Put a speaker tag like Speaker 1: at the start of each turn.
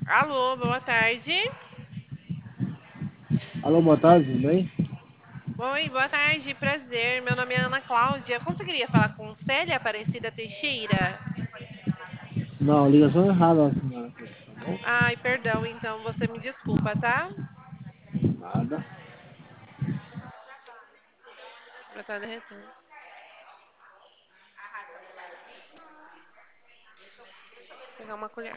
Speaker 1: Alô, boa tarde.
Speaker 2: Alô, boa tarde, tudo bem?
Speaker 1: Oi, boa tarde, prazer. Meu nome é Ana Cláudia. Conseguiria falar com Célia Aparecida Teixeira?
Speaker 2: Não, ligação errada, senhora, tá bom?
Speaker 1: Ai, perdão, então você me desculpa, tá?
Speaker 2: Nada.
Speaker 1: Já tá derretendo. Vou pegar uma colher.